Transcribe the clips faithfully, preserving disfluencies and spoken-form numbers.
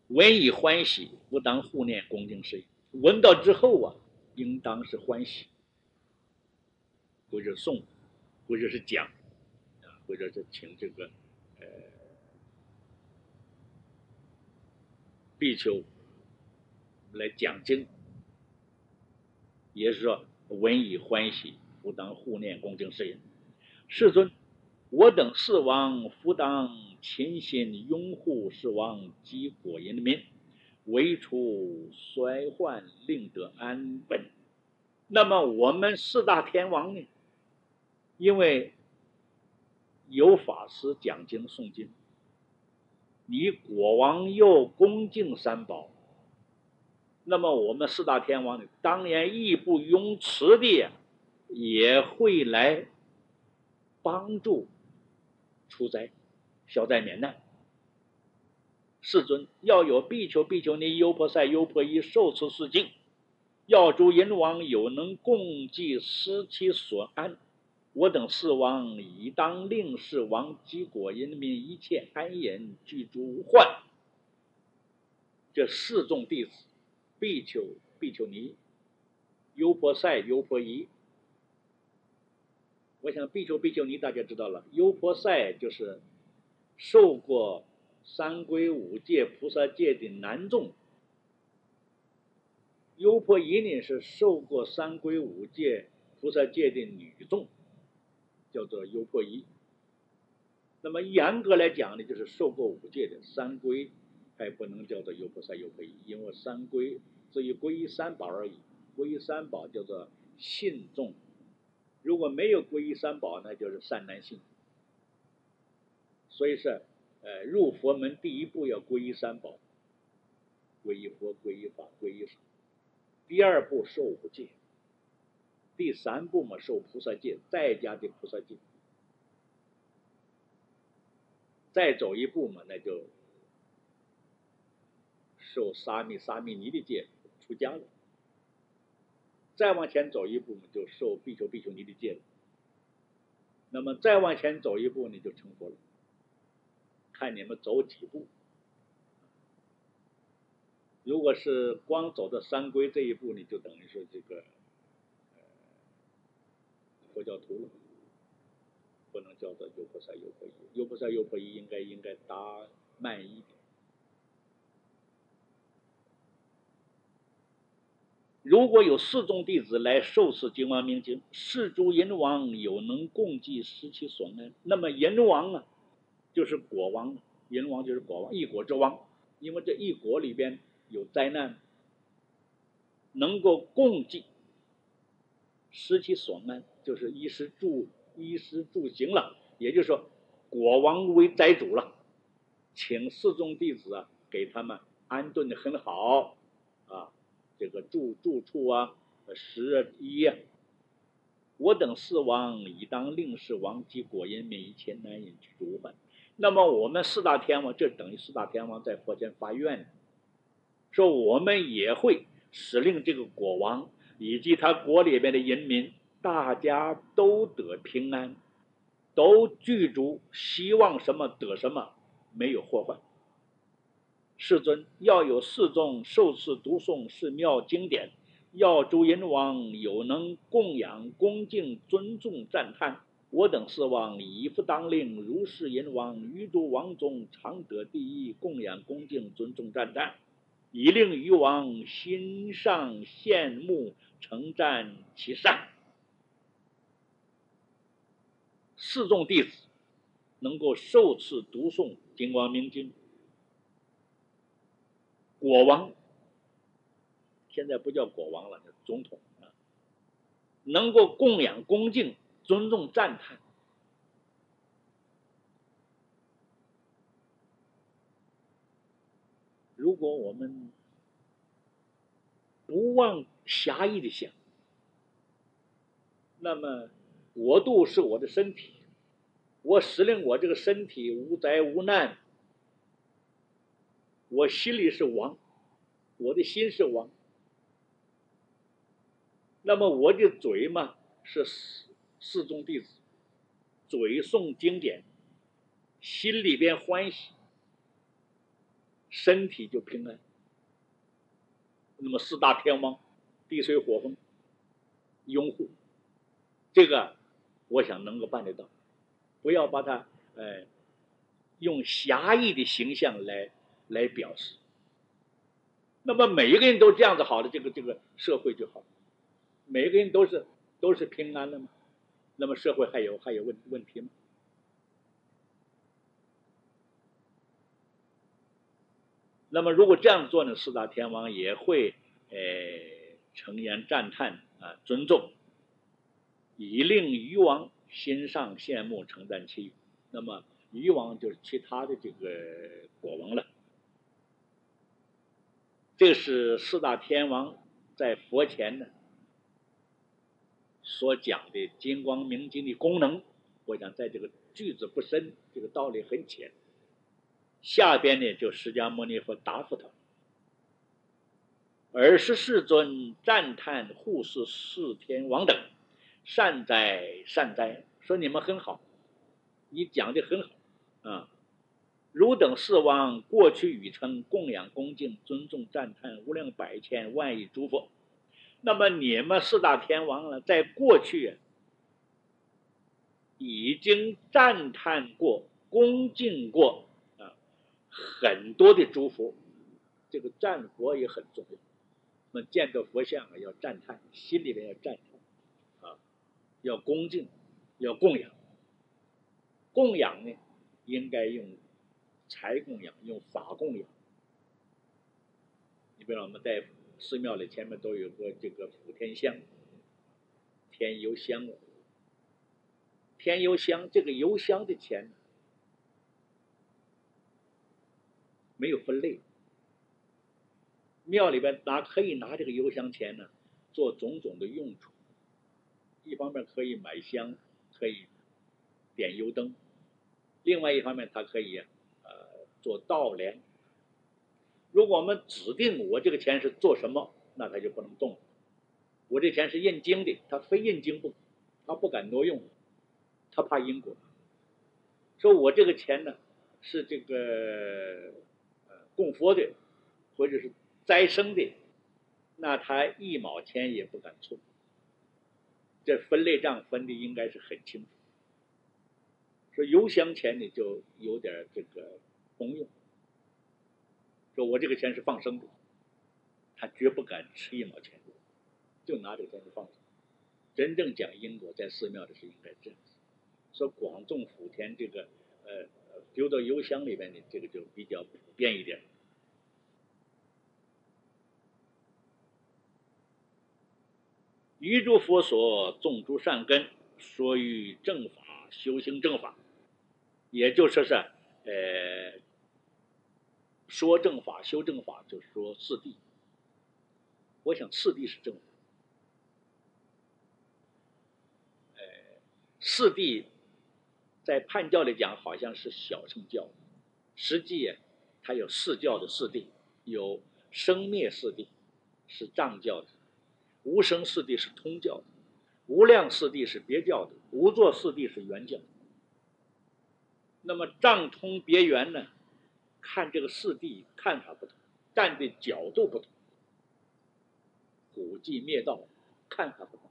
闻以欢喜，不当护念恭敬事。闻到之后啊，应当是欢喜，或者诵，或者是讲，或者是请这个呃比丘来讲经，也是说闻以欢喜，不当护念恭敬事。世尊，我等四王复当勤心拥护世王及果人民，为除衰患，令得安稳。那么我们四大天王呢？因为有法师讲经诵经，你国王又恭敬三宝，那么我们四大天王呢，当然义不容辞的也会来帮助除灾、消灾免难。世尊，要有比丘、比丘尼、优婆塞、优婆夷受持四经，要诸人王有能共济失其所安。我等四王已当令世王及果人民一切安隐，居诸无患。这四众弟子，比丘、比丘尼、优婆塞、优婆夷。我想比丘、比丘尼大家知道了，优婆塞就是受过三皈五戒菩萨戒的男众，优婆夷呢是受过三皈五戒菩萨戒的女众，叫做优婆夷。那么严格来讲呢，就是受过五戒的三皈还不能叫做优婆塞、优婆夷，因为三皈至于皈依三宝而已。皈依三宝叫做信众，如果没有皈依三宝，那就是善男信。所以说，呃，入佛门第一步要皈依三宝，皈依佛、皈依法、皈依僧。第二步受五戒，第三步嘛受菩萨戒，再加的菩萨戒。再走一步嘛，那就受沙弥、沙弥尼的戒，出家了。再往前走一步嘛，就受比丘、比丘尼的戒了。那么再往前走一步，你就成佛了。看你们走几步。如果是光走到三皈这一步，你就等于是这个、呃、佛教徒了，不能叫做优婆塞、优婆夷。优婆塞、优婆夷应该应该答慢一点。如果有四众弟子来受持经王明经，是诸人王有能共济失其所安。那么人王啊，就是国王，人王就是国王，一国之王。因为这一国里边有灾难，能够共济失其所安，就是衣食住衣食住行了。也就是说，国王为斋主了，请四众弟子啊，给他们安顿的很好啊。这个住住处啊，食衣啊，我等四王已当令世王及果人民一切难忍居住无患。那么我们四大天王，这等于四大天王在佛前发愿，说我们也会使令这个国王以及他国里边的人民，大家都得平安，都具足，希望什么得什么，没有祸患。世尊，要有四众受持读诵寺庙经典，要诸人王有能供养恭敬尊重赞叹。我等四王以复当令如是人王于诸王中常得第一，供养恭敬尊重赞叹，以令于王心上羡慕称赞其善。四众弟子能够受持读诵经光明经，国王现在不叫国王了，叫总统啊，能够供养恭敬尊重赞叹。如果我们不忘狭义的想，那么国度是我的身体，我使令我这个身体无灾无难，我心里是王，我的心是王。那么我的嘴嘛是四众弟子，嘴诵经典，心里边欢喜， 身体就平安。那么四大天王，地水火风拥护，这个我想能够办得到，不要把它呃用狭义的形象来来表示。那么每一个人都这样子好的，这个这个社会就好，每一个人都是都是平安的嘛，那么社会还有还有问问题吗？那么如果这样做呢，四大天王也会呃诚言赞叹啊，尊重，以令禹王心上羡慕，称赞其语。那么禹王就是其他的这个国王了。这是四大天王在佛前呢所讲的金光明经的功能。我想在这个句子不深，这个道理很浅。下边呢，就释迦牟尼佛答复他：尔时世尊赞叹护世四天王等，善哉善哉，说你们很好，你讲的很好啊。汝等四王过去语称供养恭敬尊重赞叹无量百千万亿诸佛。那么你们四大天王呢，在过去、啊、已经赞叹过恭敬过、啊、很多的诸佛。这个赞佛也很重要，那么见到佛像、啊、要赞叹，心里面要赞叹、啊、要恭敬，要供养。供养呢，应该用财供养，用法供养。你比如我们在寺庙里前面都有个这个普天香，添油香。添油香，这个油香的钱没有分类，庙里边拿可以拿这个油香钱呢做种种的用处。一方面可以买香，可以点油灯；另外一方面它可以呃做稻粮。如果我们指定我这个钱是做什么，那它就不能动。我这钱是印经的，他非印经不，他不敢挪用，他怕因果。说我这个钱呢是这个呃供佛的，或者是斋生的，那他一毛钱也不敢错。这分类账分的应该是很清楚。说油香钱呢就有点这个公用，说我这个钱是放生的，他绝不敢吃一毛钱，就拿这个钱去放生。真正讲因果，在寺庙的是应该这样子。说广种福田这个呃丢到油箱里面的，这个就比较普遍一点。于诸佛所种诸善根，说于正法修行正法，也就说是呃说正法修正法，就是说四谛。我想四谛是正法，呃四谛在判教里讲好像是小乘教，实际它有四教的四谛，有生灭四谛是藏教的，无生四谛是通教的，无量四谛是别教的，无作四谛是原教。那么藏通别圆呢，看这个四谛看法不同，站的角度不同，古迹灭道看法不同。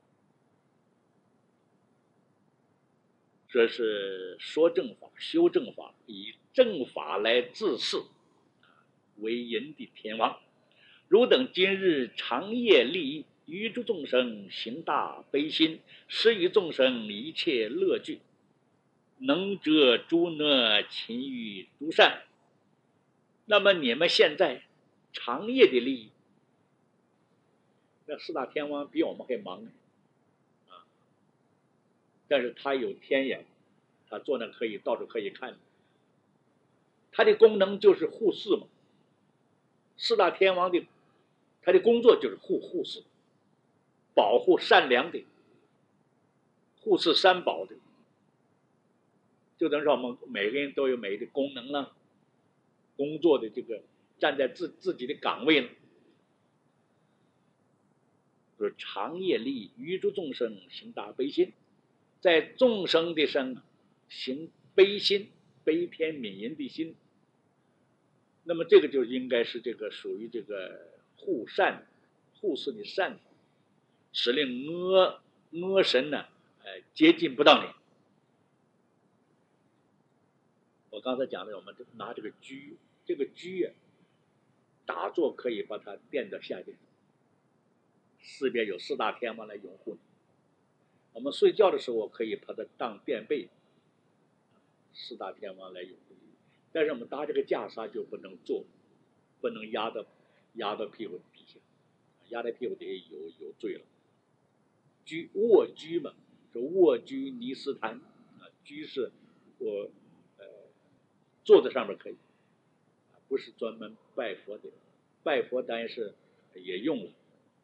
这是说正法修正法，以正法来自视，为人的天王。汝等今日长夜利益，于诸众生行大悲心，施于众生一切乐具，能遮诸恶，勤于诸善。那么你们现在长夜的利益，那四大天王比我们还忙啊！但是他有天眼，他坐那可以到处可以看。他的功能就是护世嘛。四大天王的他的工作就是护护世，保护善良的，护持三宝的。就等于说我们每个人都有每个功能了，工作的这个站在自自己的岗位了。就是长夜利益，于诸众生行大悲心，在众生的身行悲心，悲天悯人的心。 那么这个就应该是这个属于这个护善护持的善法，使令阿阿神呢，呃，接近不到你。我刚才讲的，我们拿这个居，这个居啊，打坐可以把它垫到下边，四边有四大天王来拥护你。我们睡觉的时候可以把它当垫背，四大天王来拥护你。但是我们搭这个袈裟就不能坐，不能压到压到屁股底下，压在屁股底下有有罪了。居卧居嘛，说卧居尼斯坛啊，居是我呃坐在上面可以，不是专门拜佛的，拜佛当然是也用了。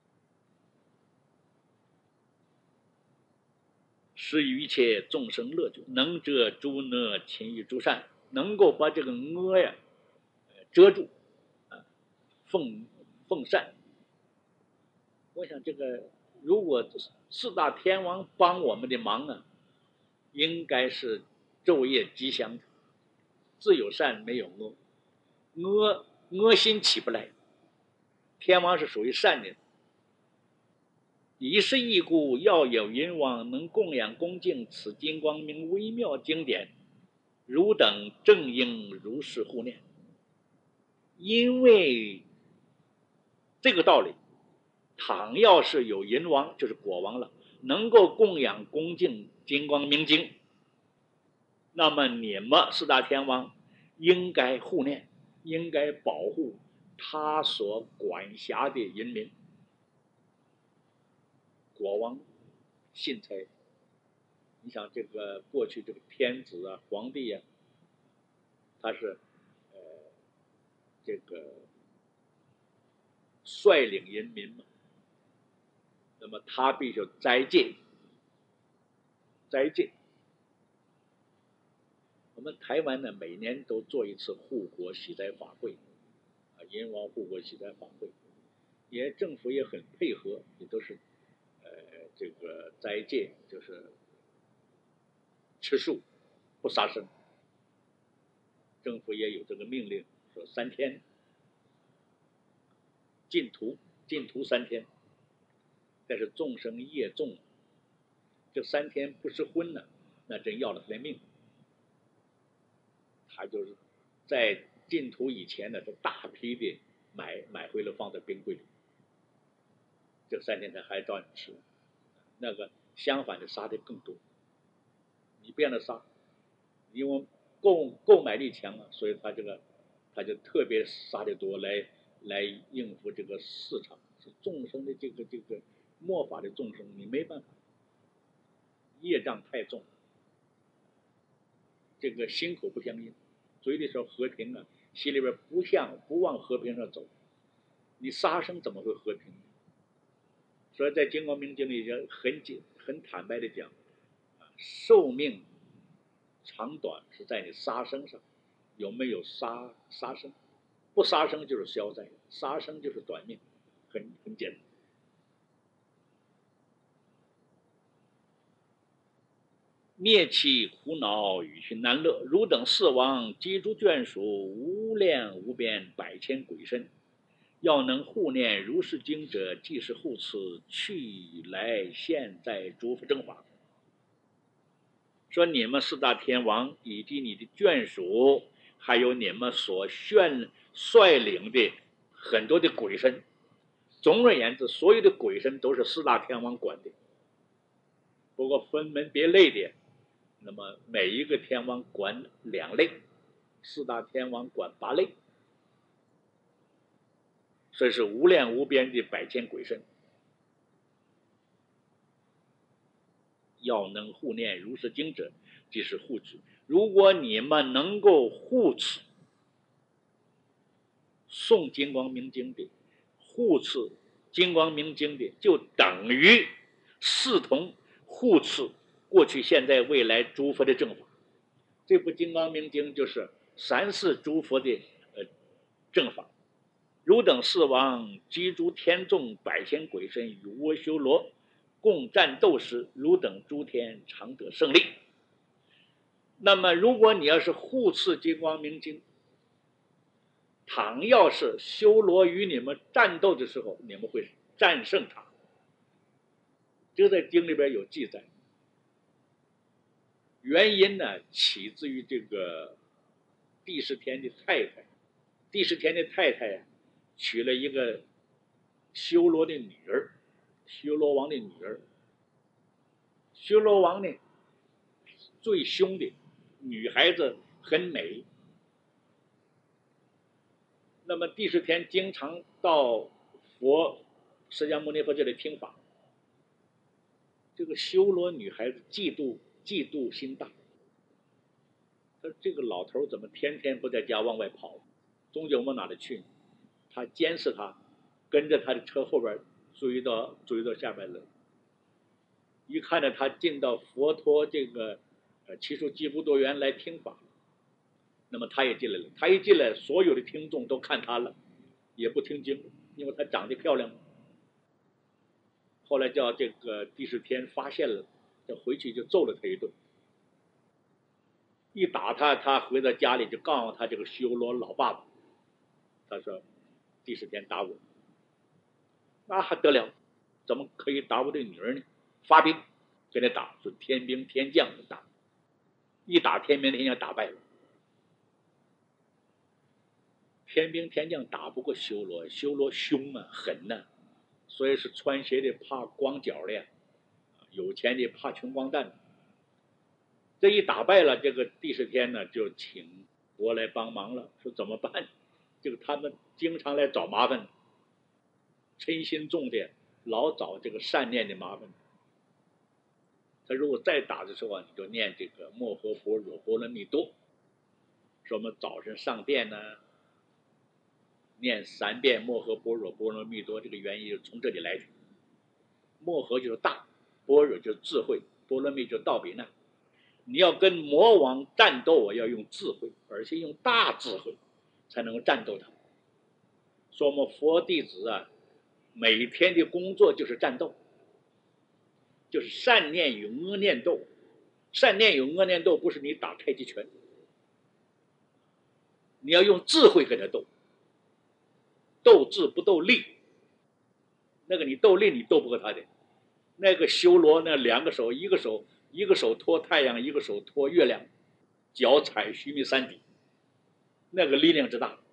使于一切众生乐住，能遮诸恶，勤于诸善，能够把这个恶呀遮住，啊，奉奉善。我想这个如果四大天王帮我们的忙啊，应该是昼夜吉祥的，自有善没有恶，恶恶心起不来。天王是属于善的。以是义故，要有淫王能供养恭敬此金光明微妙经典，汝等正应如是护念。因为这个道理，倘要是有淫王，就是国王了，能够供养恭敬金光明经，那么你们四大天王应该护念，应该保护他所管辖的人民。国王信差，你想这个过去这个天子啊、皇帝啊，他是呃这个率领人民嘛，那么他必须斋戒，斋戒。我们台湾呢，每年都做一次护国息灾法会，啊，淫王护国息灾法会，也政府也很配合，也都是呃这个斋戒，就是吃素不杀生。政府也有这个命令，说三天禁屠，禁屠三天。但是众生业重，这三天不吃荤呢，那真要了他的命。他就是在禁屠以前呢，就大批的买买回来放在冰柜里，这三天他还照样吃。那个相反的杀的更多，你不让他杀，因为购购买力强啊，所以他这个他就特别杀的多，来来应付这个市场。是众生的这个这个末法的众生，你没办法，业障太重，这个心口不相应，嘴里说和平啊，心里边不向不往和平上走，你杀生怎么会和平？所以在《金光明经》里就很很坦白的讲，寿命长短是在你杀生上，有没有杀杀生？不杀生就是消灾，杀生就是短命，很很简单。灭其苦恼，与其难乐。汝等四王及诸眷属，无量无边百千鬼神，要能护念如是经者，即是护持去来现在诸佛正法。说你们四大天王以及你的眷属，还有你们所炫率领的很多的鬼神，总而言之，所有的鬼神都是四大天王管的，不过分门别类的，那么每一个天王管两类，四大天王管八类，所以是无量无边的百千鬼神。要能护念如是经者，即是护持。如果你们能够护持诵金光明经的，护持金光明经的，就等于视同护持过去现在未来诸佛的正法。这部金光明经就是三世诸佛的呃正法。汝等四王及诸天众百千鬼神与阿修罗共战斗时，汝等诸天常得胜利。那么如果你要是护持金光明经， 倘要是修罗与你们战斗的时候，你们会战胜他。这在经里边有记载。原因呢，起自于这个帝释天的太太。帝释天的太太呀，娶了一个修罗的女儿，修罗王的女儿。修罗王呢，最凶的，女孩子很美。那么帝释天经常到佛释迦牟尼佛这里听法。这个修罗女孩子嫉妒嫉妒心大，他这个老头怎么天天不在家往外跑，终究往哪里去？他监视他，跟着他的车后边追到追到下边来。一看着他进到佛陀这个呃祇树寂不多园来听法，那么他也进来了。他一进来，所有的听众都看他了，也不听经，因为他长得漂亮。后来叫这个帝释天发现了，就回去就揍了他一顿。一打他，他回到家里就告诉他这个修罗老爸爸，他说帝释天打我，那还得了？怎么可以打我的女儿呢？发兵跟他打，说天兵天将打，一打天兵天将打败了。天兵天将打不过修罗，修罗凶啊，狠呐、啊，所以是穿鞋的怕光脚的呀，有钱的怕穷光蛋。这一打败了，这个帝释天呢，就请佛来帮忙了，说怎么办？这个他们经常来找麻烦，嗔心重的老找这个善念的麻烦。他如果再打的时候啊，你就念这个摩诃般若波罗蜜多。说我们早晨上殿呢，念三遍摩诃般若波罗蜜多，这个原因就从这里来的。摩诃就是大，般若就是智慧，波罗蜜就是道比那。你要跟魔王战斗啊，要用智慧，而且用大智慧才能够战斗他。说我们佛弟子啊，每天的工作就是战斗，就是善念与恶念斗。善念与恶念斗不是你打太极拳，你要用智慧跟他斗，斗智不斗力。那个你斗力你斗不过他的。那个修罗呢，两个手，一个手一个手托太阳，一个手托月亮，脚踩须弥山底，那个力量之大。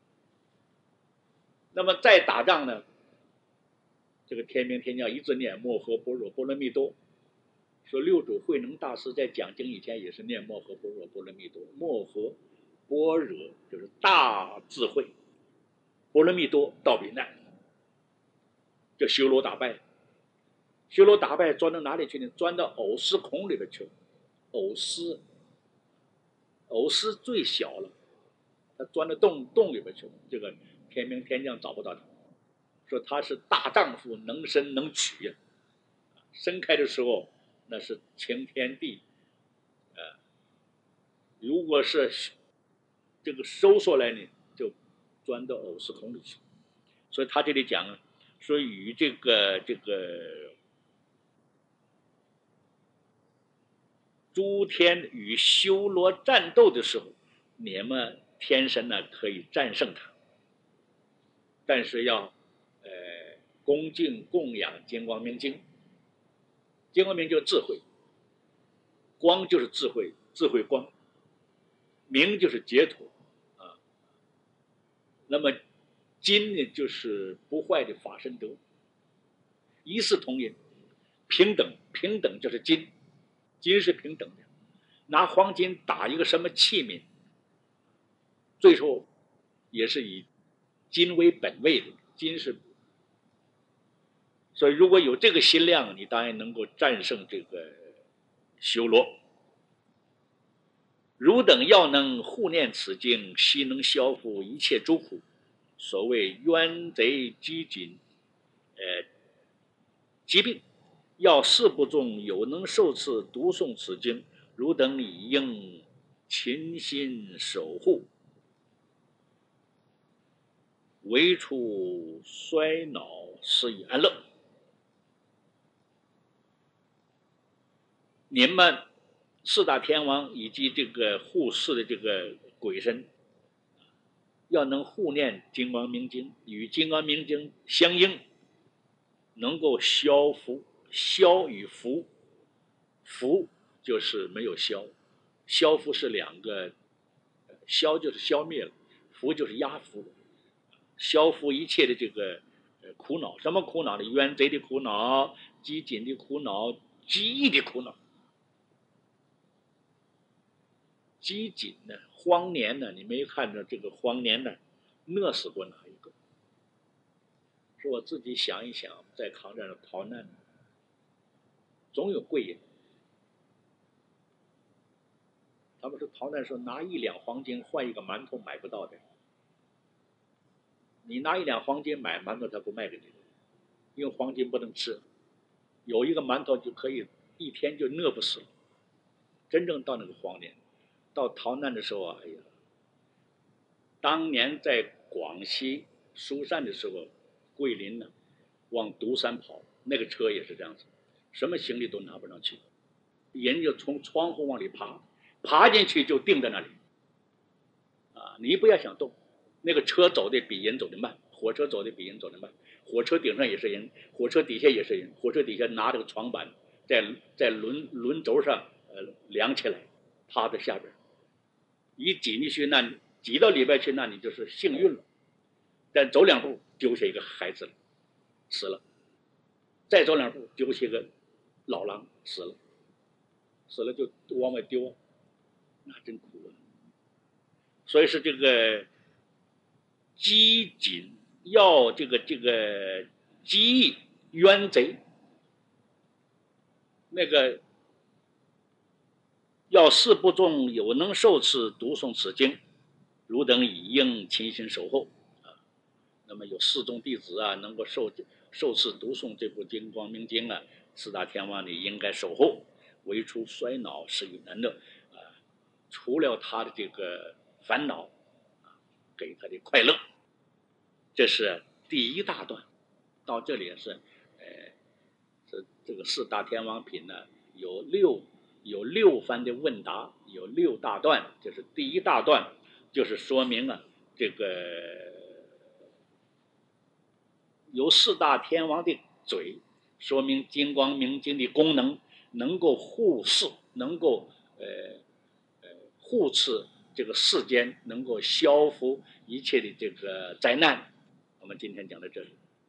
那么再打仗呢，这个天兵天将一直念摩诃般若波罗蜜多。说六祖慧能大师在讲经以前也是念摩诃般若波罗蜜多。摩诃般若就是大智慧，波罗蜜多道比那，就修罗打败了。修罗打败钻到哪里去呢？钻到藕丝孔里边去了。藕丝，藕丝最小了，他钻到洞洞里边去了。这个天兵天将找不到他，说他是大丈夫，能伸能取呀、啊。伸开的时候那是擎天地，呃，如果是这个收缩来呢，就钻到藕丝孔里去。所以他这里讲说与这个这个诸天与修罗战斗的时候，你们天神呢可以战胜他，但是要呃恭敬供养金光明经。金光明就是智慧，光就是智慧，智慧光，明就是解脱啊。那么金呢，就是不坏的法身德，一视同仁，平等，平等就是金，金是平等的。拿黄金打一个什么器皿，最后也是以金为本位的，金是。所以如果有这个心量，你当然能够战胜这个修罗。汝等要能护念此经，悉能消伏一切诸苦。所谓冤贼饥馑，呃，疾病，要事不重，有能受持读诵此经，汝等已应勤心守护，唯除衰恼，施以安乐。你们四大天王以及这个护世的这个鬼神， 要能护念金光明经，与金光明经相应，能够消福。消与福，福就是没有消，消福是两个，消就是消灭了，福就是压服，消服一切的这个苦恼。什么苦恼呢？冤贼的苦恼，饥馑的苦恼，饥疫的苦恼。饥馑呢，荒年呢，你没看着这个荒年呢，饿死过哪一个？是我自己想一想，在抗战上逃难，总有贵人。他们说逃难时候拿一两黄金换一个馒头买不到的，你拿一两黄金买馒头，他不卖给你，因为黄金不能吃，有一个馒头就可以一天就饿不死了。真正到那个荒年，到逃难的时候啊，哎呀，当年在广西疏散的时候，桂林呢往独山跑，那个车也是这样子，什么行李都拿不上去，人就从窗户往里爬，爬进去就定在那里，啊，你不要想动，那个车走的比人走的慢，火车走的比人走的慢，火车顶上也是人，火车底下也是人，火车底下拿着个床板，在在轮轮轴上呃量起来，趴在下边，一挤进去，那挤到里边去，那你就是幸运了。但走两步丢下一个孩子了，死了；再走两步丢下一个老狼，死了。死了就往外丢，那真苦啊。所以是这个饥馑要这个这个饥疫冤贼，那个要事不中，有能受持读诵此经，汝等以应勤心守候啊。那么有四众弟子啊，能够受受持读诵这部《金光明经》啊，四大天王你应该守候，为除衰恼，是与难乐啊。除了他的这个烦恼啊，给他的快乐，这是第一大段。到这里是，呃，这这个四大天王品呢，有六有六番的问答，有六大段。就是第一大段，就是说明啊，这个有四大天王的嘴，说明金光明经的功能，能够护世，能够呃呃护持这个世间，能够消除一切的这个灾难。我们今天讲到这里。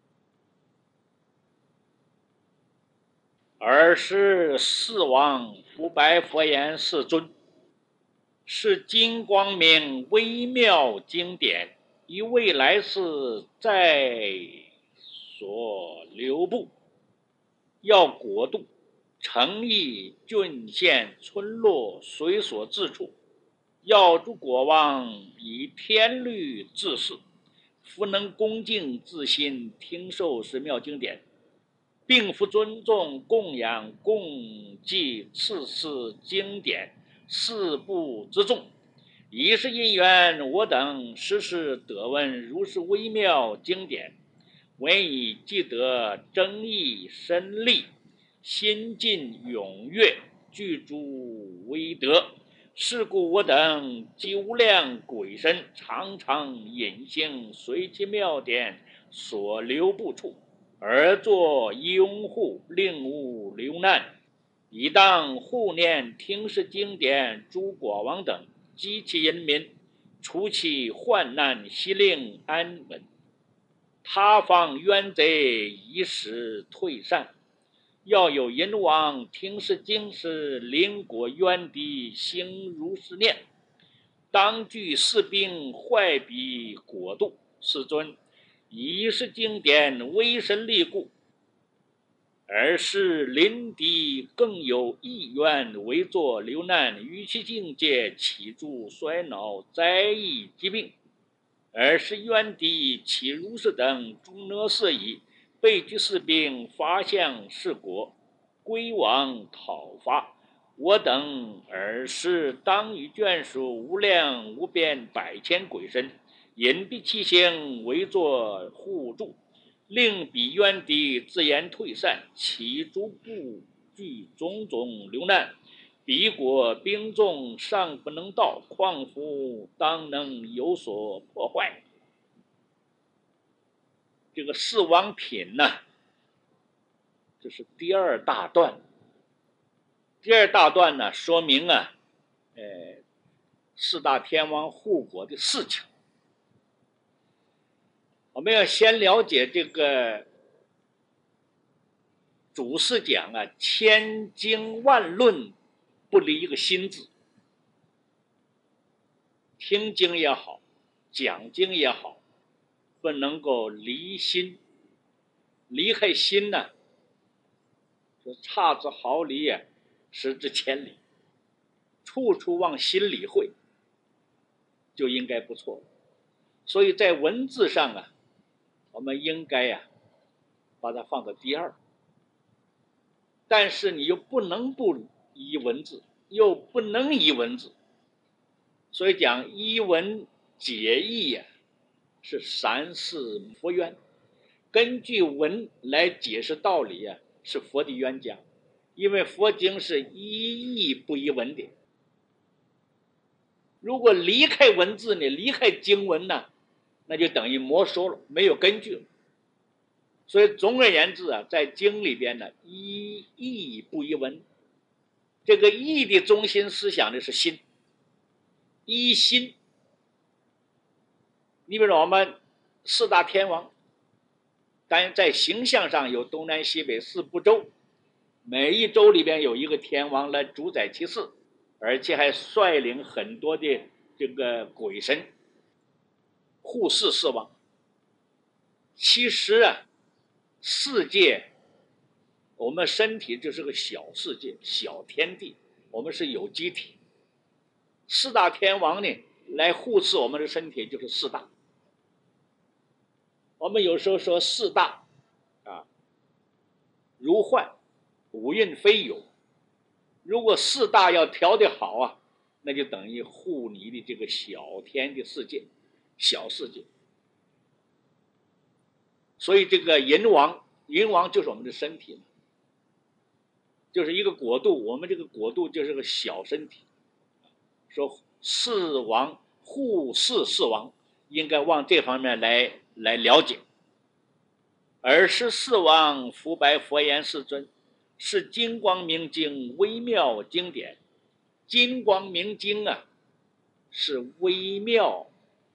尔时四王伏白佛言：世尊，是金光明微妙经典，于未来世在所留步，要国度诚意郡县村落随所至处，要诸国王以天律治世，夫能恭敬自心听受是妙经典，并复尊重供养供祭赐世经典，事部之众，以是因缘，我等时时得闻如是微妙经典，闻以既得争议深利，心尽踊跃，具诸威德。是故我等及无量鬼神，常常隐行随其妙典所留不处，而作拥护，令无流难。以当护念听是经典诸国王等及其人民，除其患难，悉令安稳。他方冤贼一时退散，要有人王听是经时，邻国冤敌行如是念，当具士兵坏彼国度。世尊，以是经典威神力故，而是邻敌更有意愿为作流难，于其境界起诸衰恼灾疫疾病，而是冤敌起如是等诸恶事矣。被居士兵发向是国，归往讨伐。我等尔时当与眷属无量无边百千鬼神，隐蔽其行，为作护助，令彼冤敌自然退散，其诸不惧种种流难， 敌国兵众尚不能到，况夫当能有所破坏。这个四王品呢，这是第二大段。第二大段呢，说明啊，呃，四大天王护国的事情。我们要先了解这个祖师讲啊，千经万论不离一个心字。听经也好，讲经也好，不能够离心。离开心呢，说差之毫厘啊，失之千里，处处往心里会，就应该不错。所以在文字上啊，我们应该呀、啊，把它放到第二。但是你又不能不依文字，又不能依文字，所以讲依文解义呀、啊，是三世佛渊。根据文来解释道理啊，是佛的冤家。因为佛经是依义不依文的。如果离开文字呢，离开经文呢，那就等于没收了，没有根据了。所以总而言之啊，在经里边呢，依义不依文。这个义的中心思想呢是心，依心。你比如我们四大天王，当然在形象上有东南西北四部洲，每一州里边有一个天王来主宰其事，而且还率领很多的这个鬼神护世四王。其实啊，世界，我们身体就是个小世界、小天地，我们是有机体。四大天王呢，来护持我们的身体，就是四大。我们有时候说四大啊，如幻，五蕴非有。如果四大要调得好啊，那就等于护你的这个小天的世界、小世界。所以这个银王，银王就是我们的身体，就是一个国度，我们这个国度就是个小身体。说四王护世四王，应该往这方面来来了解。尔时四王伏白佛言：世尊，是金光明经微妙经典。金光明经啊，是微妙、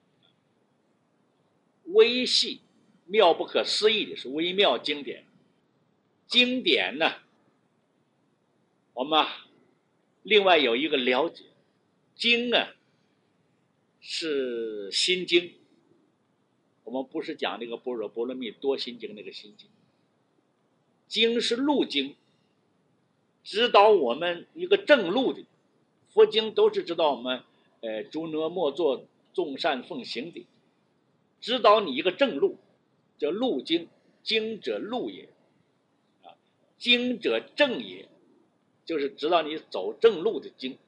微细、妙不可思议的，是微妙经典。经典呢，我们另外有一个了解，经啊是心经，我们不是讲那个般若波罗蜜多心经那个心经，经是路经，指导我们一个正路的。佛经都是指导我们，呃，诸恶莫作，众善奉行的，指导你一个正路，叫路经。经者路也，啊，经者正也，就是指导你走正路的经。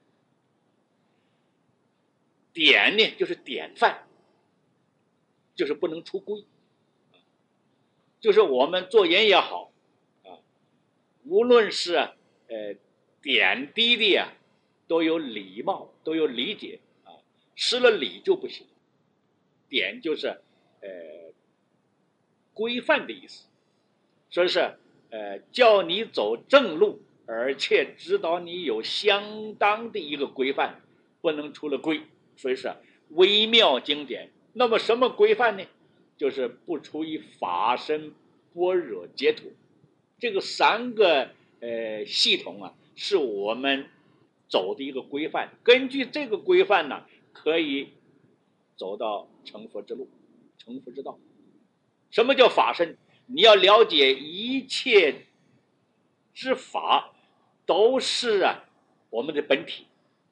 典呢，就是典范，就是不能出规，就是我们做人也好，啊，无论是啊，呃，点滴的呀、啊，都有礼貌，都有理解啊，失了礼就不行。典就是呃规范的意思，说是呃叫你走正路，而且指导你有相当的一个规范，不能出了规。所以是微妙经典。那么什么规范呢？就是不出于法身般若解脱。这个三个呃系统啊，是我们走的一个规范。根据这个规范呢，可以走到成佛之路、成佛之道。什么叫法身？你要了解一切之法都是啊我们的本体，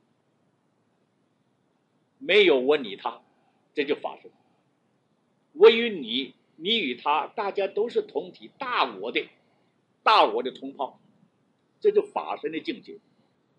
没有我你他，这就法身。我与你，你与他，大家都是同体，大我的大我的同胞，这就法身的境界。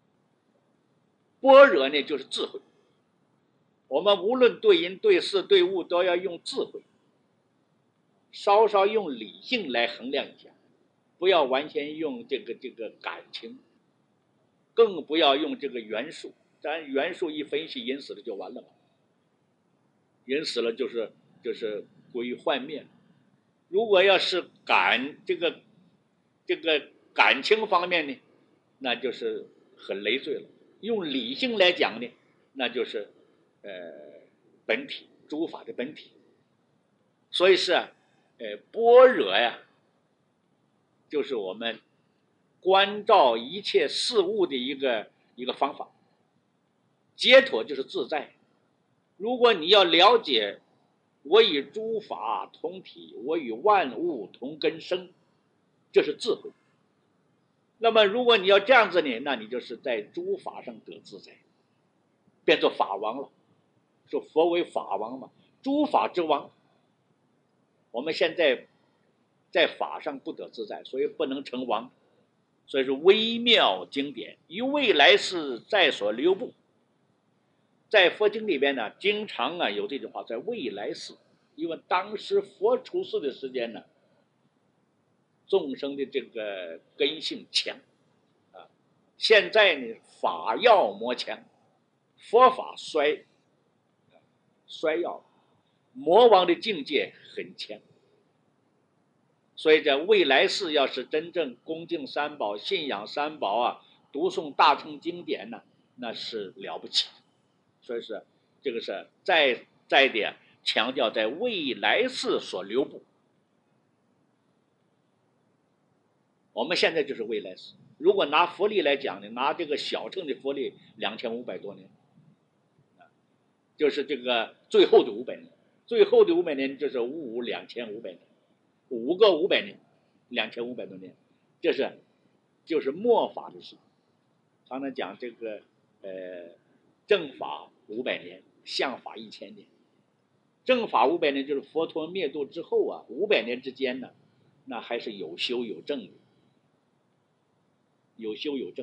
般若呢，就是智慧。我们无论对人对事对物，都要用智慧，稍稍用理性来衡量一下，不要完全用这个这个感情。 更不要用这个元素，咱元素一分析，人死了就完了嘛，人死了就是就是归幻灭。如果要是感这个这个感情方面呢，那就是很累赘了。用理性来讲呢，那就是呃本体，诸法的本体。所以是啊，呃般若呀，就是我们关照一切事物的一个一个方法。解脱就是自在。如果你要了解我与诸法同体，我与万物同根生，这是智慧。那么如果你要这样子呢，那你就是在诸法上得自在，变作法王了。说佛为法王嘛，诸法之王。我们现在在法上不得自在，所以不能成王。所以是微妙经典，于未来世在所留步。在佛经里边呢，经常啊有这句话，在未来世，因为当时佛出世的时间呢，众生的这个根性强啊，现在呢法要魔强，佛法衰衰要，魔王的境界很强。所以在未来世，要是真正恭敬三宝、信仰三宝啊，读诵大乘经典呢，那是了不起。所以是这个是再再点强调在未来世所留步。我们现在就是未来世。如果拿佛力来讲呢，拿这个小乘的佛力两千五百多年，就是这个最后的五百年，最后的五百年就是五五两千五百年，五个五百年，两千五百多年，这是就是末法的事。常常讲这个呃正法五百年，相法一千年。正法五百年就是佛陀灭度之后啊，五百年之间呢，那还是有修有证的，有修有证。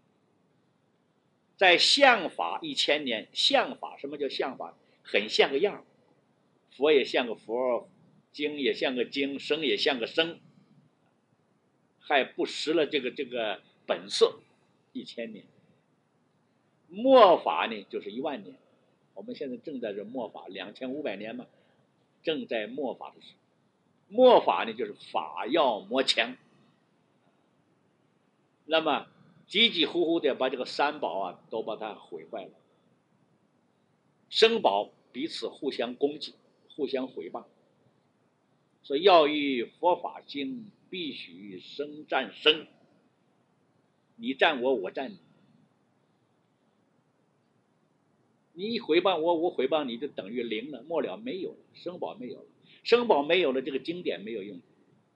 在相法一千年，相法什么叫相法？很像个样，佛也像个佛，经也像个经，生也像个生，还不失了这个这个本色。一千年，末法呢就是一万年。我们现在正在这末法两千五百年嘛，正在末法的时候。末法呢就是法要魔强，那么急急呼呼的把这个三宝啊都把它毁坏了，生宝彼此互相攻击，互相毁谤。所以要与佛法兴，必须生战生，你战我，我战你。你一毁谤我，我毁谤你，就等于零了，末了没有了，生宝没有了，生宝没有了，这个经典没有用，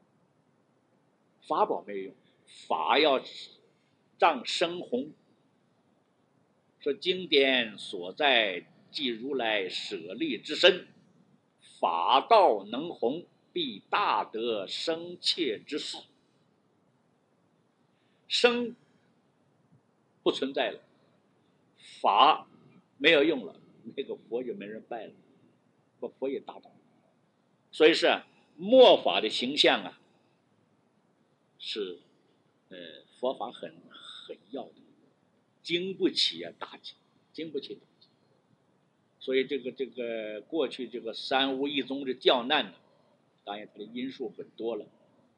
法宝没有用，法要仗生红。说经典所在，即如来舍利之身，法道能弘，必大得生切之事。生不存在了，法没有用了，那个佛就没人拜了，佛佛也大倒。所以是末法的形象啊，是呃佛法很很要的，经不起啊打击，经不起打击。所以这个这个过去这个三无一宗的教难呢，当然它的因素很多了。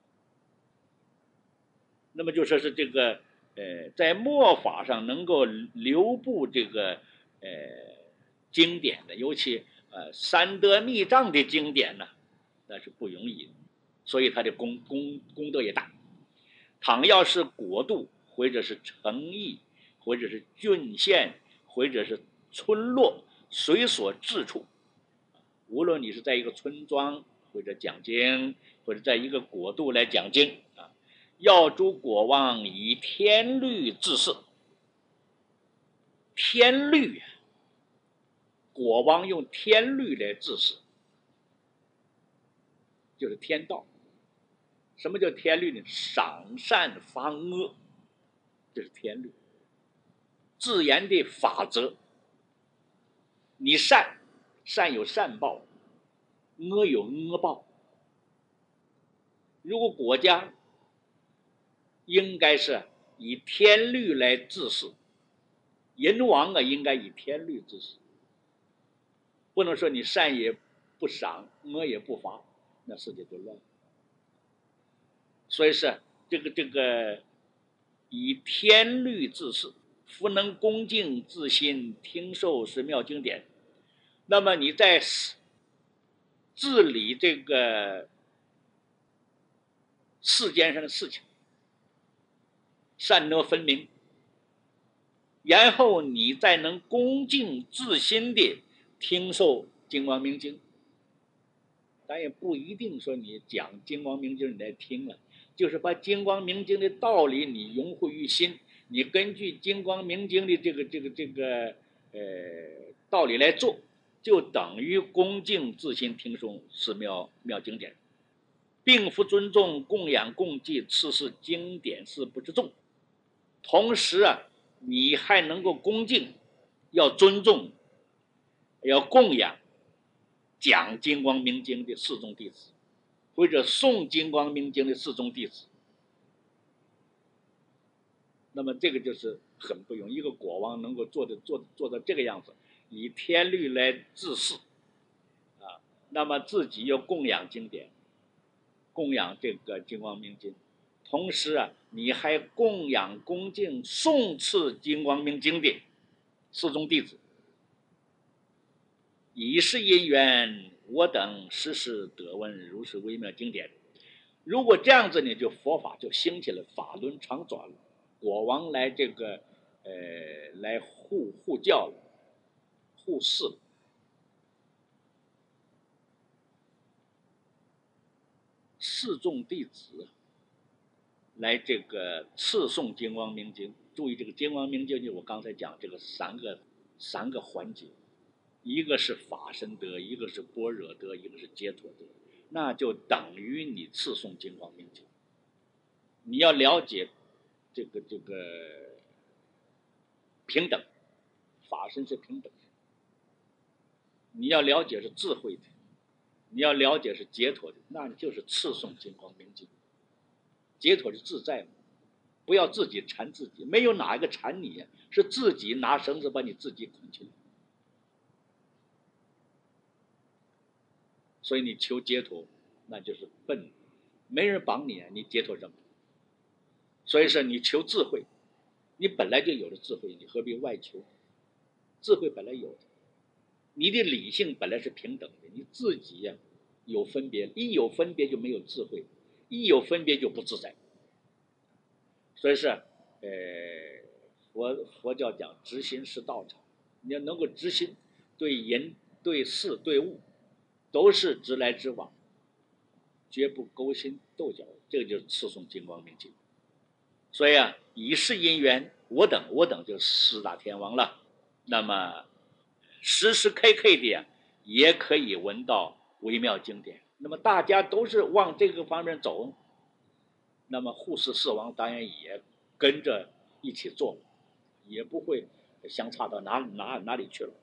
那么就说是这个呃在末法上能够留步这个呃经典的，尤其呃三德密藏的经典呢，那是不容易的，所以它的功功功德也大。倘要是国度，或者是城邑，或者是郡县，或者是村落，随所至处，无论你是在一个村庄或者讲经，或者在一个国度来讲经啊，要诸国王以天律治事。天律，国王用天律来治事，就是天道。什么叫天律呢？赏善罚恶，这是天律，自然的法则。你善，善有善报，恶有恶报。如果国家应该是以天律来治世，人王啊应该以天律治世，不能说你善也不赏，恶也不罚，那世界就乱了。所以是这个这个以天律治世，夫能恭敬自心，听受神妙经典。那么你在治理这个世间上的事情，善恶分明，然后你再能恭敬自心的听受金光明经。咱也不一定说你讲金光明经你来听了，就是把金光明经的道理你融会于心，你根据金光明经的这个这个这个呃道理来做，就等于恭敬自心听受是妙妙经典，并不尊重供养供祭，此是经典是不知重。同时啊，你还能够恭敬，要尊重，要供养讲金光明经的四众弟子，或者诵金光明经的四众弟子。那么这个就是很不容易，一个国王能够做的做做到这个样子，以天律来治世啊，那么自己要供养经典，供养这个金光明经，同时啊，你还供养恭敬诵持金光明经的四众弟子。以是因缘，我等时时得闻如是微妙经典。如果这样子呢，就佛法就兴起了，法轮常转了，国王来这个呃来护护教了，护世了。四众弟子来这个次诵金光明经。注意这个金光明经，就我刚才讲这个三个三个环节，一个是法身德，一个是般若德，一个是解脱德，那就等于你次诵金光明经。你要了解这个这个平等，法身是平等的，你要了解是智慧的，你要了解是解脱的，那你就是次诵金光明经。解脱是自在嘛，不要自己缠自己，没有哪一个缠你呀，是自己拿绳子把你自己捆起来。所以你求解脱，那就是笨，没人绑你啊，你解脱什么？所以说你求智慧，你本来就有了智慧，你何必外求？智慧本来有的，你的理性本来是平等的，你自己呀、啊、有分别，一有分别就没有智慧，一有分别就不自在。所以是，呃，佛佛教讲直心是道场，你要能够直心，对人、对事、对物，都是直来直往，绝不勾心斗角，这个就是次诵金光明经。所以啊，以是因缘，我等我等就是四大天王了。那么时时刻刻的呀，也可以闻到微妙经典。那么大家都是往这个方面走，那么护世四王当然也跟着一起做，也不会相差到哪哪哪里去了。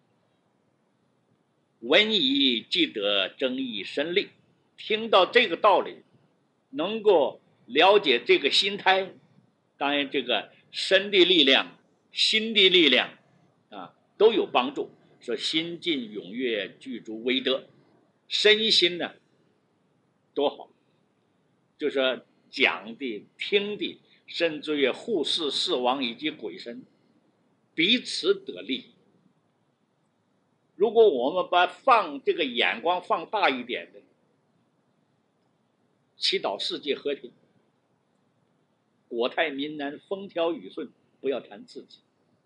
闻以即得争议深利，听到这个道理，能够了解这个心态，当然这个身的力量、心的力量啊都有帮助。说心尽踊跃，具足威德，身心呢多好，就是说讲的、听的，甚至于护世四王以及鬼神彼此得利。如果我们把放这个眼光放大一点的，祈祷世界和平，国泰民安，风调雨顺，不要谈自己，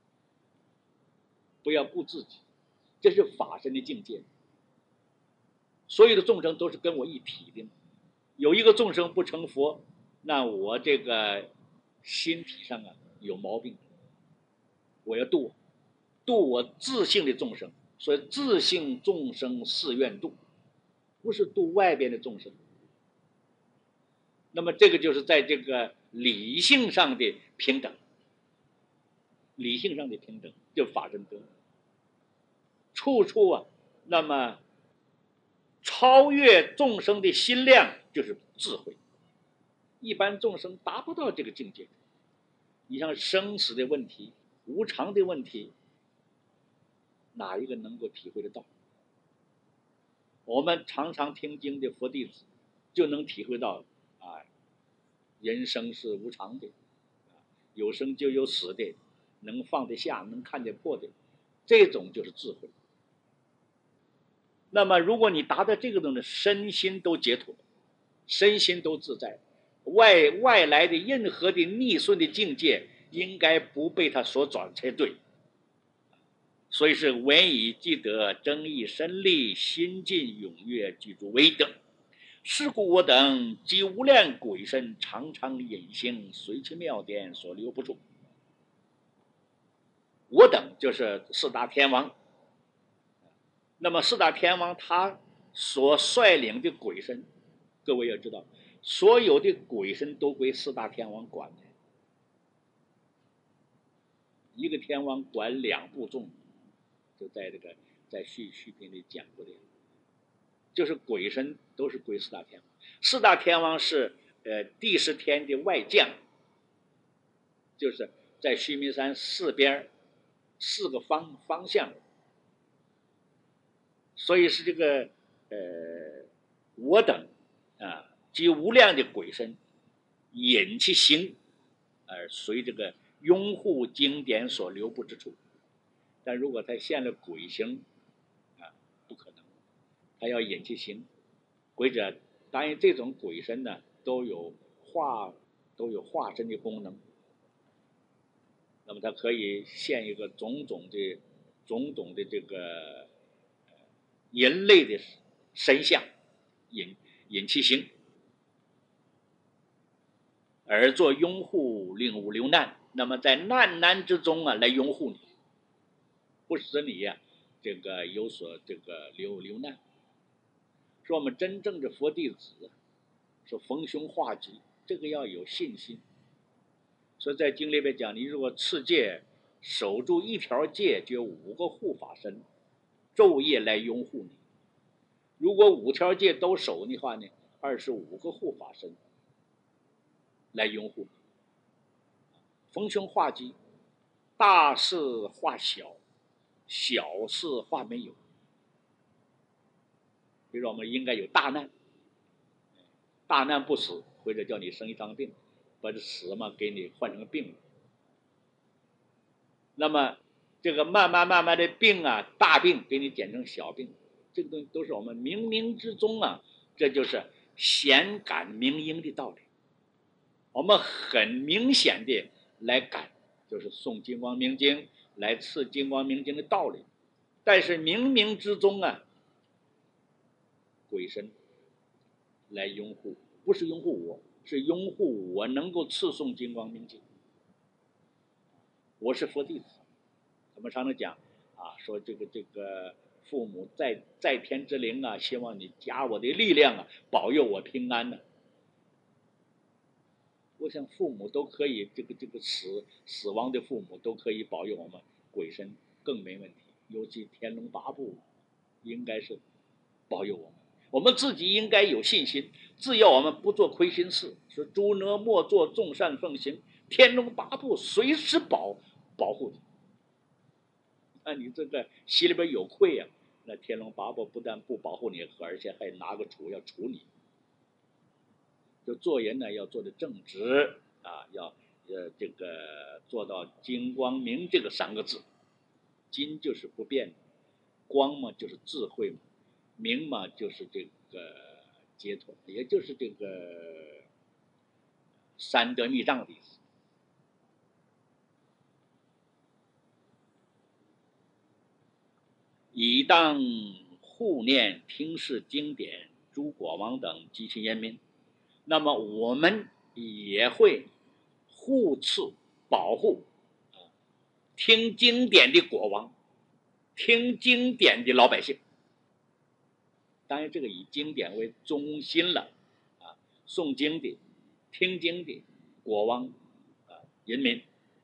不要顾自己，这是法身的境界。所有的众生都是跟我一体的，有一个众生不成佛，那我这个心体上啊有毛病，我要度度我自性的众生。所以自性众生是愿度，不是度外边的众生。那么这个就是在这个理性上的平等，理性上的平等就法身德，处处啊，那么超越众生的心量就是智慧，一般众生达不到这个境界。 你像生死的问题、无常的问题，哪一个能够体会得到？我们常常听经的佛弟子就能体会到啊，人生是无常的，有生就有死的，能放得下，能看得破的，这种就是智慧。那么如果你达到这个东西，身心都解脱，身心都自在，外外来的任何的逆顺的境界应该不被他所转才对。所以是文以积德，正以身力，心尽踊跃，具足威德。是故我等集无量鬼神，常常隐行，随其妙典，所留不住。我等就是四大天王。那么四大天王他所率领的鬼神，各位要知道，所有的鬼神都归四大天王管的。一个天王管两部众，就在这个在续续品里讲过的，就是鬼神都是归四大天王。四大天王是呃第十天的外将，就是在须弥山四边四个方方向，所以是这个呃我等啊及无量的鬼神引其行，而随这个拥护经典所留步之处。但如果他现了鬼形啊，不可能，他要引其行。鬼者当然这种鬼神呢都有化都有化身的功能，那么它可以现一个种种的种种的这个人类的神像，引引其行，而作拥护，令吾流难。那么在难难之中啊，来拥护你，不使你呀、啊、这个有所这个流流难。说我们真正的佛弟子，说逢凶化吉，这个要有信心。所以在经里边讲，你如果持戒守住一条戒，就有五个护法神昼夜来拥护你。如果五条戒都守的话呢，二十五个护法神来拥护你。逢凶化吉，大事化小，小事化没有。比如说我们应该有大难，大难不死，或者叫你生一场病，把这死嘛给你换成病了。那么这个慢慢慢慢的病啊，大病给你减成小病，这个东西都是我们冥冥之中啊，这就是显感明因的道理。我们很明显的来感，就是诵金光明经，来刺金光明经的道理。但是冥冥之中啊，鬼神来拥护，不是拥护我，是拥护我能够刺诵金光明经。我是佛弟子，我们常常讲啊，说这个这个父母在在天之灵啊，希望你加我的力量啊，保佑我平安呢、啊。我想父母都可以，这个这个死死亡的父母都可以保佑我们，鬼神更没问题。尤其天龙八部应该是保佑我们，我们自己应该有信心。只要我们不做亏心事，说诸恶莫作，众善奉行，天龙八部随时保保护你。那你这个心里边有愧啊，那天龙八部不但不保护你，而且还拿个杵要处你。就做人呢，要做的正直啊，要呃这个做到金光明这个三个字。金就是不变的，光嘛就是智慧嘛，明嘛就是这个解脱，也就是这个三德密藏的意思。以当护念听视经典诸国王等及其人民，那么我们也会护持保护听经典的国王，听经典的老百姓。当然这个以经典为中心了啊，诵经的听经的国王啊人民，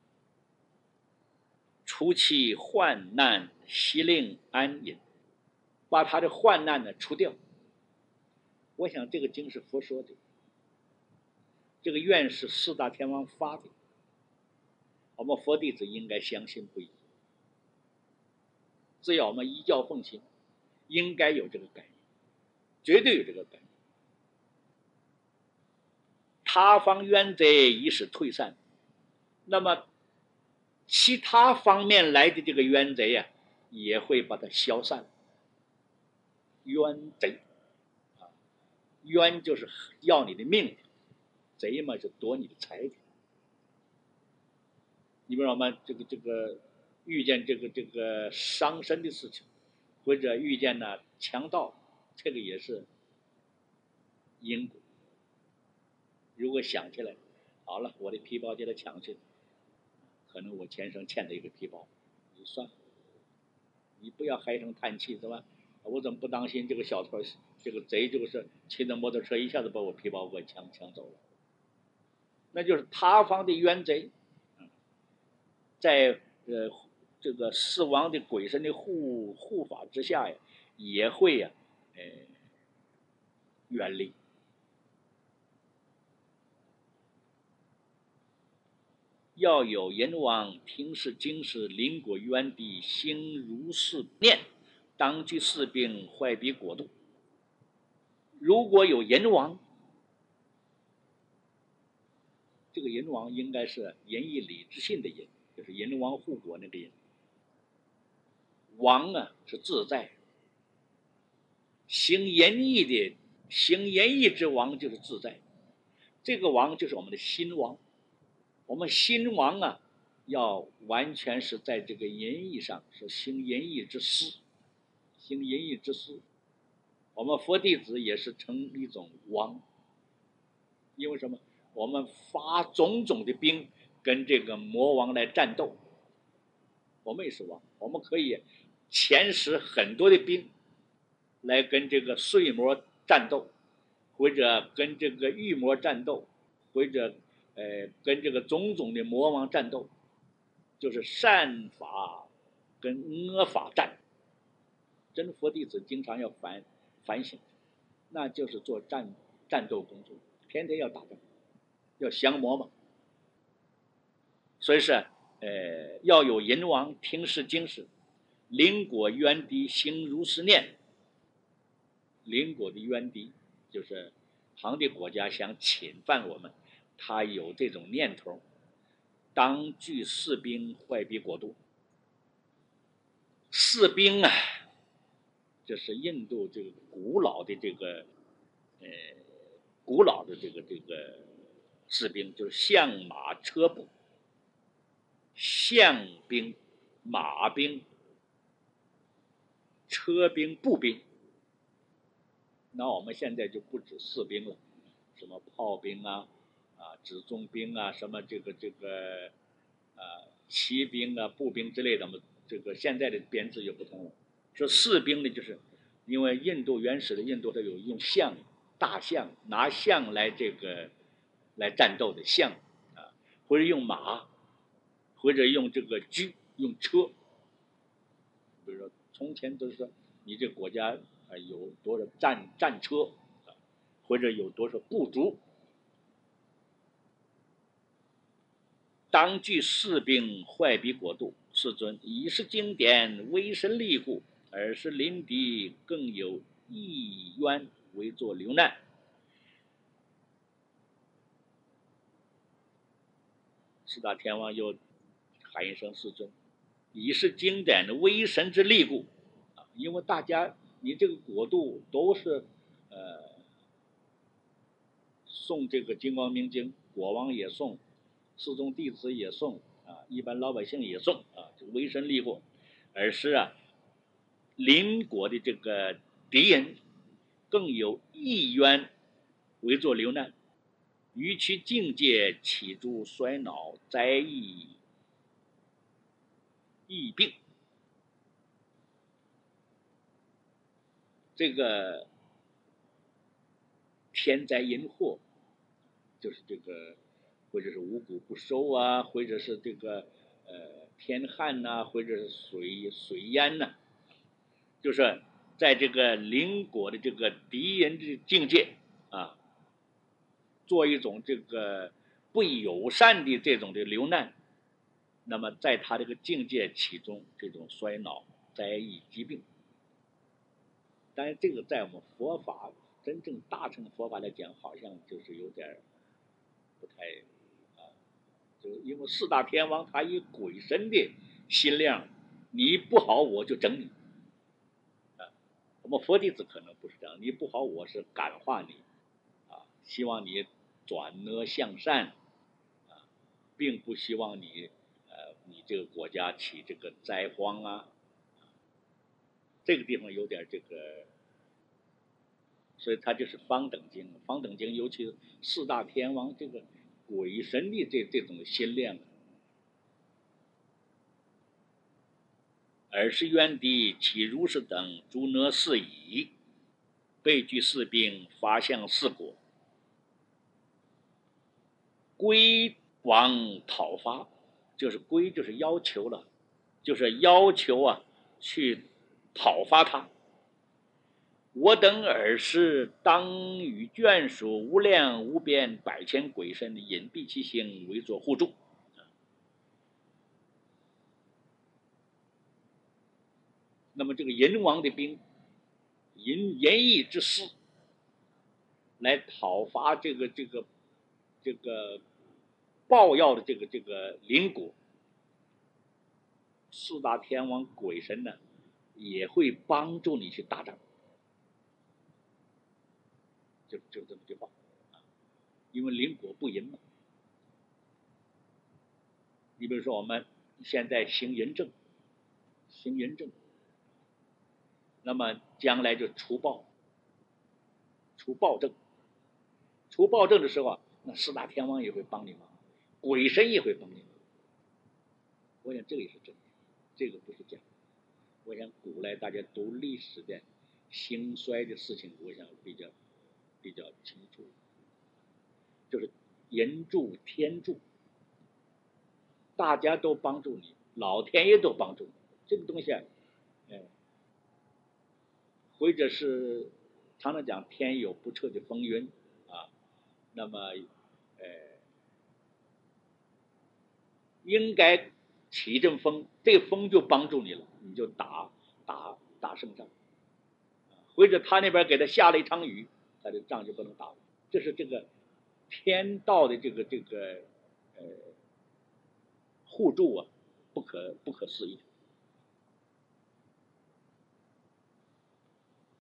除其患难，悉令安隐，把他的患难呢除掉。我想这个经是佛说的，这个愿是四大天王发的。 我们佛弟子应该相信不疑。只要我们依教奉行，应该有这个感应，绝对有这个感应。他方冤贼已使退散，那么其他方面来的这个冤贼呀、啊，也会把它消散。冤贼啊，冤就是要你的命，贼嘛是夺你的财的。你比如说我们这个这个遇见这个这个伤身的事情，或者遇见呢强盗，这个也是因果。如果想起来，好了，我的皮包给他抢去了，可能我前生欠的一个皮包，你算了，你不要唉声叹气，是吧？我怎么不当心这个小偷，这个贼就是骑着摩托车一下子把我皮包给我抢抢走了，那就是他方的冤贼，在呃这个死亡的鬼神的护护法之下呀，也会呀、啊，呃远离。要有人王听是经是邻国冤敌心如是念，当具士兵坏彼国度。如果有人王，这个人王应该是仁义礼智信的人，就是人王护国那个人。王啊是自在，行仁义的行仁义之王就是自在，这个王就是我们的心王。我们心王啊，要完全是在这个仁义上，是行仁义之师，行仁义之师。我们佛弟子也是成一种王，因为什么？我们发种种的兵跟这个魔王来战斗，我们也是王，我们可以遣使很多的兵来跟这个睡魔战斗，或者跟这个御魔战斗，或者呃跟这个种种的魔王战斗，就是善法跟恶法战。真佛弟子经常要反反省，那就是做战战斗工作，天天要打仗，要降魔嘛。所以是呃要有人王听是经是，邻国冤敌行如是念。邻国的冤敌就是旁的国家想侵犯我们，他有这种念头，当具士兵坏彼国度。士兵啊，这是印度这个古老的这个呃古老的这个这个士兵，就是象马车步，象兵、马兵、车兵、步兵。那我们现在就不止士兵了，什么炮兵啊、啊辎重兵啊，什么这个这个啊骑兵啊、步兵之类的，这个现在的编制就不同了。说士兵呢，就是因为印度原始的印度它有用象、大象拿象来这个来战斗的象啊，或者用马，或者用这个车、用车。比如说从前都是说你这国家啊有多少战战车啊，或者有多少部族，当具士兵坏彼国度。世尊以是经典为神力故，而是邻敌更有意冤为作流难。四大天王又喊一声世尊，以是经典的为神之力故，因为大家你这个国度都是呃诵这个金光明经，国王也诵，世宗弟子也诵啊，一般老百姓也诵啊，这个为神力故，而是啊邻国的这个敌人更有意冤为作流难，于其境界起诸衰恼灾疫疫病。这个天灾人祸，就是这个或者是五谷不收啊，或者是这个呃天旱呐、啊，或者是水水淹呐、啊，就是在这个邻国的这个敌人的境界啊，做一种这个不友善的这种的流难， 那么在他这个境界其中，这种衰老、灾疫、疾病，当然这个在我们佛法真正大乘佛法来讲，好像就是有点不太啊，就因为四大天王他以鬼神的心量，你不好我就整你啊。我们佛弟子可能不是这样，你不好我是感化你啊，希望你转恶向善啊，并不希望你呃你这个国家起这个灾荒啊。这个地方有点这个，所以它就是方等经。方等经尤其是四大天王这个鬼神的这这种心量，尔时元帝启如是等诸哪四夷，备具四兵，发向四国，归往讨伐，就是归就是要求了，就是要求啊去讨伐他。我等尔时当与眷属无量无边百千鬼神隐蔽其形，为作护助。那么这个阎王的兵，淫淫役之师，来讨伐这个这个这个抱要的这个这个邻国，四大天王鬼神呢，也会帮助你去打仗。就就这么句话，因为邻国不淫嘛。你比如说我们现在行淫政，行淫政，那么将来就除暴，除暴政，除暴政的时候啊，那四大天王也会帮你忙，鬼神也会帮你忙。我想这个也是真的，这个不是假的。我想古来大家读历史的兴衰的事情，我想比较比较清楚，就是人助天助，大家都帮助你，老天爷都帮助你，这个东西啊，哎，或者是常常讲天有不测的风云啊，那么呃，应该起一阵风，这个风就帮助你了，你就打打打胜仗，或者他那边给他下了一场雨，他的仗就不能打了。这是这个天道的这个这个呃互助啊，不可不可思议。